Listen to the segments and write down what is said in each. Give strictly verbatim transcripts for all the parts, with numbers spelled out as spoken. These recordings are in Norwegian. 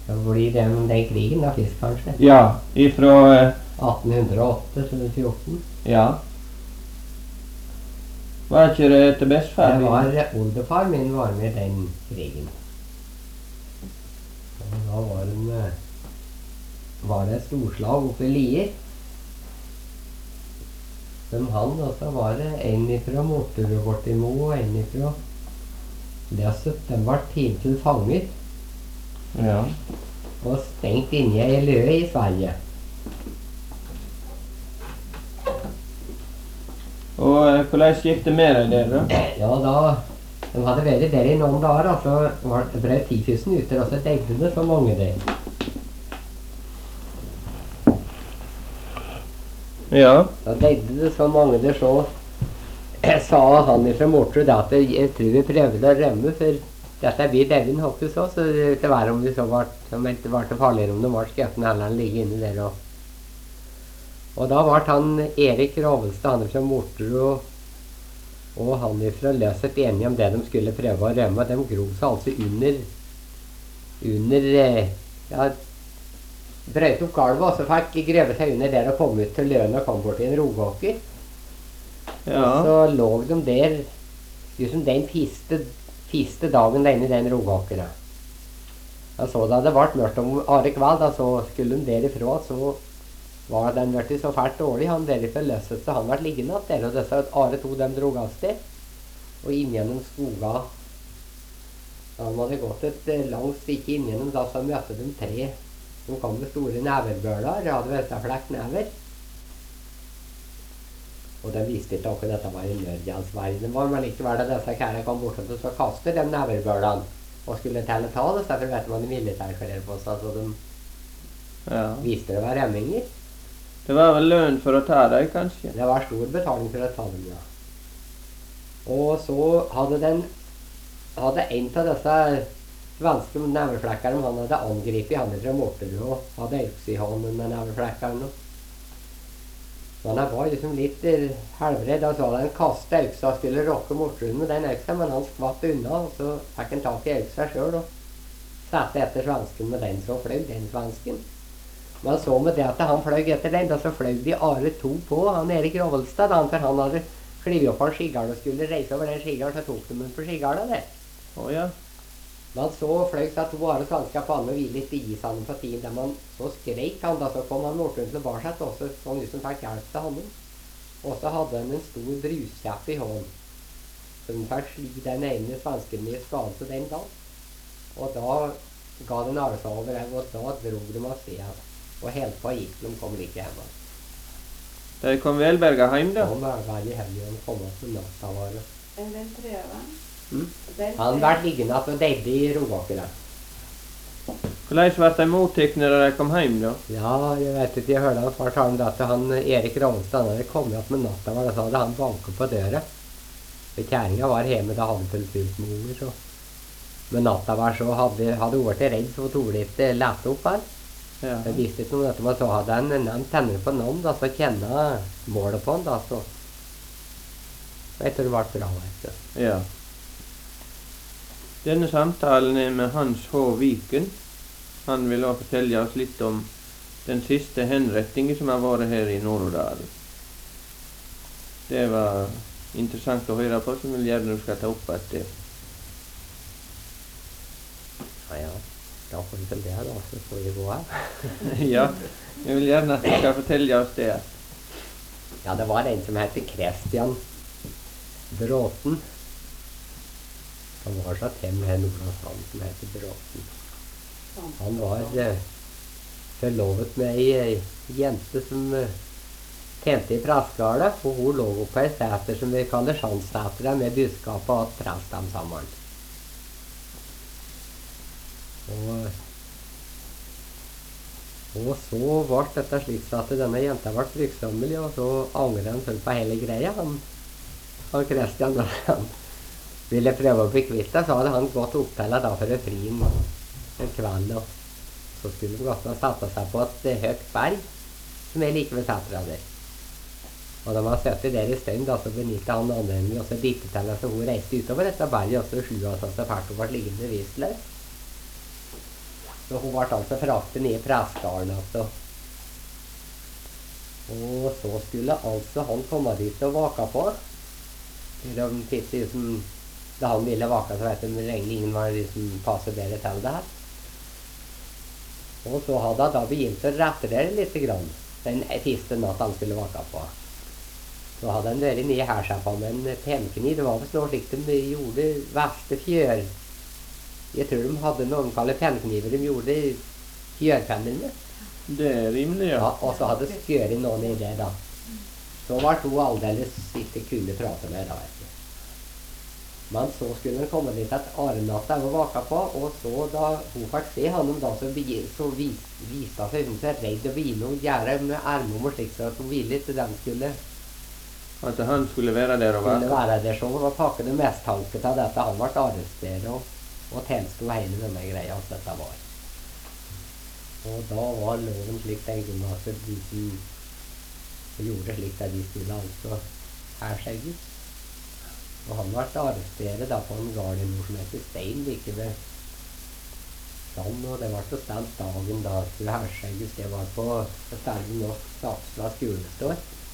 Så blir det den krigen da først, kanskje? Ja, ifra eh, atten oh åtte til fjorten. Ja. Var ikke det til bestefar? Det var oldefar min var med i den krigen. Og da var det, var det storslag oppe i Lier. Som han, og så var det en ifra Morterud borti Mo, og en ifra Lesset. Den var tidlig til fanger. Ja. Og stengt inne i ei løe i Sverige. Og eh, hvordan gikk det med deg der, da? Ja, da de hadde vært der i noen dager, og så var det ble ti tusen uter, og så degde det så mange der. Ja. Da degde det så mange der, så sa han ifra Morterud at jeg tror vi prøvde å rømme, for dette blir Devin Hoppus også, så det vet være om vi så var, om det ikke var til farligere om det var skjøtten eller han ligge inne der. Og, og da var han Erik Ravestad, han fra Morterud, og, og han fra Løset enige om det de skulle prøve å rømme. De gro seg altså under, under, ja, brøyt opp galvet, og så fikk greve seg under der og kom ut til løen og kom bort til en rogåker. Ja. Og så lå de der, just som den fiste, fiste dagen der inne i den rogåkeren. Da så da det ble mørkt om are kveld, da så skulle de derifra, så var den vært så fælt dårlig, han derifra løset, så han vært liggende at der, og disse are to dem drog av sted, og inn gjennom skoga. Han hadde gått et eh, langt stykke inn gjennom, da så møtte de tre, som kom med store neverbøler, hadde veltaflekt never. Og de visste ikke at dette var en nødhjelpsverden. Men likevel da disse kære kom bort og så kastet de neverbølene og skulle til å ta det, så derfor vet man de militærklæder på seg, så de Ja. visste det var remminger. Det var vel lønn for å ta deg, kanskje? Det var stor betaling for å ta dem, ja. Og så hadde den hadde en av disse svenske neverflekkerne, han hadde angripet han fra Morterud og hadde øks i hånden med neverflekkerne. Men han var liksom litt eh, halvredd, og så hadde han kastet øksa og skulle rokke Morterud med den øksa, men han skvatt unna, og så fikk han tak i øksa selv og satte etter svensken med den, så fløy den svensken. Men så med det at han fløy etter den, da så fløy de are to på, han Erik Ravestad, han, for han hadde klivet opp av skigaren og skulle reise over den skigaren, så tok de den på skigaren der. Å ja. Men så fløy seg to are svensker på han og ville litt i sanden på tiden, der man så skrek han, da så kom han Morterud tilbake og så sånn ut som fikk hjelp til han. Og så hadde han en stor bruskjapp i hånden, så den fikk sli den ene svensken i skade til den da. Og da ga den arsa over dem, og da drog de av sted, og helt på gikk de kom like hjemme. De kom velberga hjem, da? Han var veldig heldig å komme opp med natta var det. Er den prøven? Mm. Han var liggende og degde i rogåkeren. Hvordan ble de mottatt når de kom hjem, da? Ja, jeg vet ikke, jeg hørte han fortalt at han Erik Ravestad, han hadde kommet opp med natta, var det så hadde han banket på døra. For kjæringa var hjemme, da hadde han fullt med unger, så. Men natta var så, hadde, hadde hun vært redd, så tog det ikke lett opp her. Ja. Jeg visste ikke noe om dette, men så hadde han nevnt henne på navn, da, så kjenne målet på han, da, så. Jeg tror det ble bra, vet du. Ja. Denne samtalen er med Hans H. Viken. Han vil også fortelle oss litt om den siste henrettingen som har vært her i Nord-Odalen. Det var interessant å høre på, som vil gjerne du skal ta opp etter. Ja, ja. Da får vi vel det, da, så får vi gå her. Ja, jeg vil gjerne at du skal fortelle oss det. Ja, det var en som heter Christian Bråten. Han var så til med Nordlands han som heter Bråten. Han var eh, forlovet med ei eh, jente som eh, tjente i Prasgården, og hun lå oppe på ei sæter som vi kaller Sjandsæter, med budskapet og prastam sammen. Og, og så ble dette slik at denne jenta ble fryktsommelig, og så angret han selv på hele greia. Han, han Christian, da han ville prøve å bli kvitt det, så hadde han gått opp til da for å fri en, en kveld, og så skulle han gått og sette seg på et eh, høyt berg, som er like ved sætra der. Og da man sett der i støyen, da så benyttet han anledningen, og så dittet til, så hun reiste utover dette berget, og så slu av seg så fælt hun ble liggende vistløs. Så hun ble altså fraktet ned i Prestdalen. Altså. Og så skulle altså han komme dit og vaka på. De tidsene som da han ville vaka, så vet de lenge ingen var liksom passet bedre til det her. Og så hadde han da begynt å reparere litt grann, den siste natt han skulle vaka på. Så hadde han vært nede her seg på med en pennkniv. Det var vel noe slik de gjorde verste fjør. Jeg tror de hadde noen kalle pennkniver de gjorde fjørpennene. Det er rimelig, ja. Ja, og så hadde skjøret noen i det da. Så var to aldeles ikke kunne prate med da, vet du. Men så skulle han komme dit at Arnatta og vaka på, og så da hun fikk se han da, så, så vis, viste han seg hun seg redd å begynne å gjøre med armene og slik, så at hun ville ikke den skulle At han skulle være der og skulle vaka. være der, så var pakken det mest tanket av dette. Han ble arrestert og, og tilstod hele denne greia at dette var. Og da var loven slik den gangen at de som gjorde slik at de skulle altså herskjegges. Og han ble arrestert da på en gardinor som heter Stein like ved Sand, og det var så stemt dagen da skulle herskjegges. Det var på Stergen Norsk Saksla skolestår.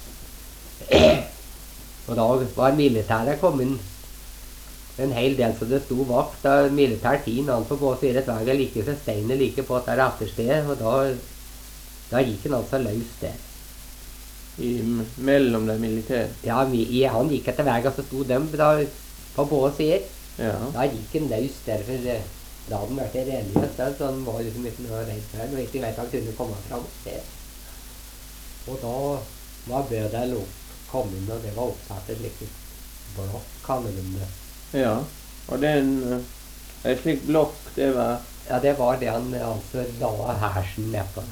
Og da var militæret kommet en hel del, så det sto vakt da militær tid han på gå fire et vei like ved Stein like på et der ettersted, og da, da gikk han altså løs der. I, mellom de militære. Ja, vi, i, han gikk etter veien, så sto dem da på både sider. Ja. Da gikk han løs der, for eh, da hadde han vært religiøs, der, så han var liksom ikke noe redd for han, og ikke vet han kunne komme fram der. Og da var bødel kom inn, og det var oppsatt et litt blokk, kaller de det. Ja, og den, en slik blokk, det var... Ja, det var det han altså la hersen nedpå.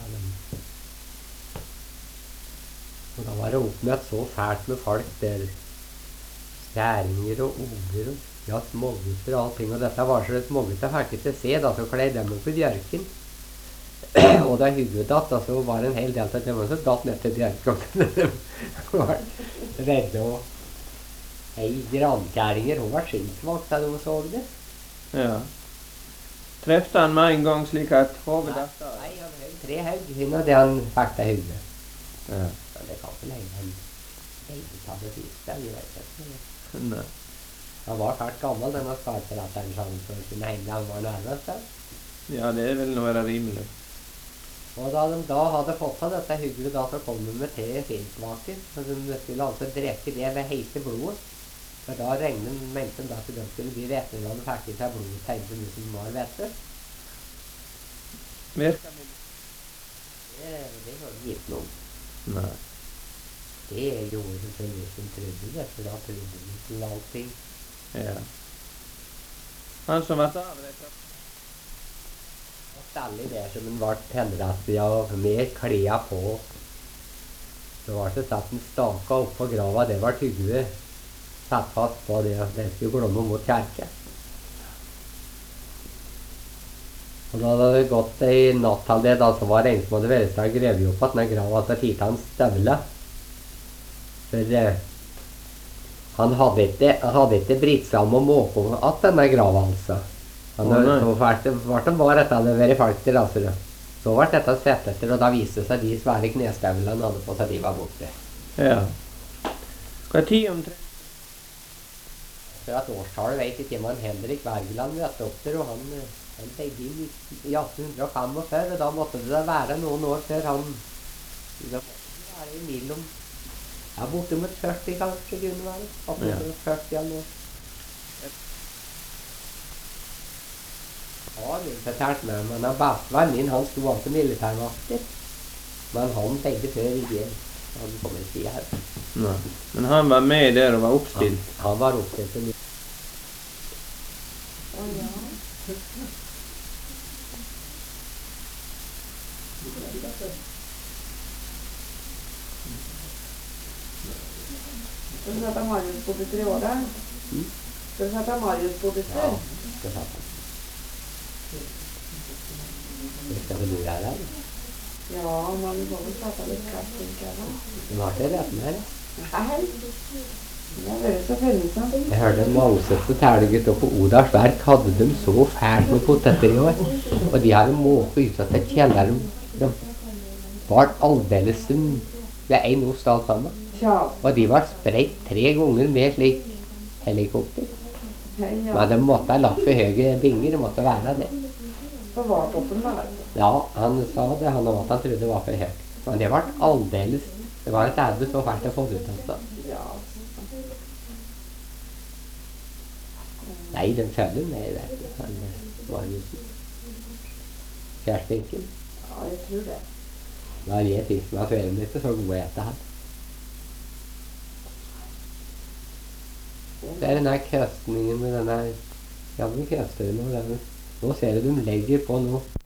Og da var det oppmøtt så fælt med folk der. Stæringer og oler og ja, smågutter og allting. Og dette var så smågutter fikk ikke se, da så klei dem opp i bjørken. Og da hugget datt, da så var det en hel del til dem som datt ned til bjørken. De var redde og ei grankæringer, hun var skinnsvakt da de så det. Ja. Trefte han med en gang slik at hovedet datt av? Nei, han høy tre haug, hun og det han fikk til hugget. Ja. Det kan ikke lenge han ikke ta det siste, jeg vet ikke. Nei. Han var fælt gammel, denne skarperatteren, så han for sin heimle, han var nærmest der. Ja, det vil nå være rimelig. Og da de da hadde fått av dette hyggelige, da så kom de med te filsvaker, så de skulle altså drekke det ved heite blodet. For da regnet de, mente de da at de skulle bli vettere, og de fikk i seg blodet, tenkte de som var vette. Virka det? Det, det var det gitt noe. Nei. Det gjorde det for vi som trodde det, for da trodde vi til allting. Ja. Han som var avrettet. Og særlig der som en ble henrettet, ja, med klea på. Så var det satt en staka opp på grava, det var hyggelig. Satt fast på det, det skulle glomme mot kjerke. Og da hadde det gått i natt til det, da så var det en som hadde vært seg grevet opp at denne grava hadde tid til hans støvle. For eh, han hadde ikke, han hadde ikke britt seg om å måke om at denne grava, altså. Han Å, nei. så vært, vært, var dette hadde vært folk til, altså. Så ble dette sett etter, og da viste seg de svære knestøvlene han hadde på seg, de var borte. Ja. Hva tid omtrent? For at årstallet vet ikke, men Henrik Wergeland vet doktor, og han, han tenkte inn i, i atten femtifem, og da måtte det da være noen år før han, da måtte det være imellom, ja, bortimot førti kanskje, kunne være, bortimot førti eller noe. Ja, det er fortalt meg, men han bestevennen min, han sto altså militærvakter, men han tenkte før igjen, han kom en side her. Nei. Men han var med der og var oppstilt. Han, han var oppstilt til mye. Å ja. Skal du sette Marius på ditt i året? Mm. Skal du sette Marius på ditt? Ja, skal ta den. Det skal vel du være her? Ja, man må vel sette litt kaffe, tenker jeg da. Du har ikke rett med her? Nei. Det har vært så følsomt. Jeg hørte en Mangset fortelle gutter på Odars verk hadde de så fælt med poteter i år. Og de hadde måke ut til kjelleren. De var aldeles som det er en ost alt sammen. Tja. Og de var spredt tre ganger med slik helikopter. Hei, ja. Men de måtte ha lagt for høye binger, det måtte være det. På vartoppen da, vet du. Ja, han sa det, han om at han trodde det var for høyt. Men det var aldeles, det var et ærbe så fælt å få det ut av seg. Ja. Nei, den følger med, vet du. Han Mariusen. Kjærstinken. Ja, jeg tror det. Da jeg fikk meg foreldrene ikke så gode etter han. Det er den her køstningen med denne gamle køsteren. og den- Nå ser du de legger på noe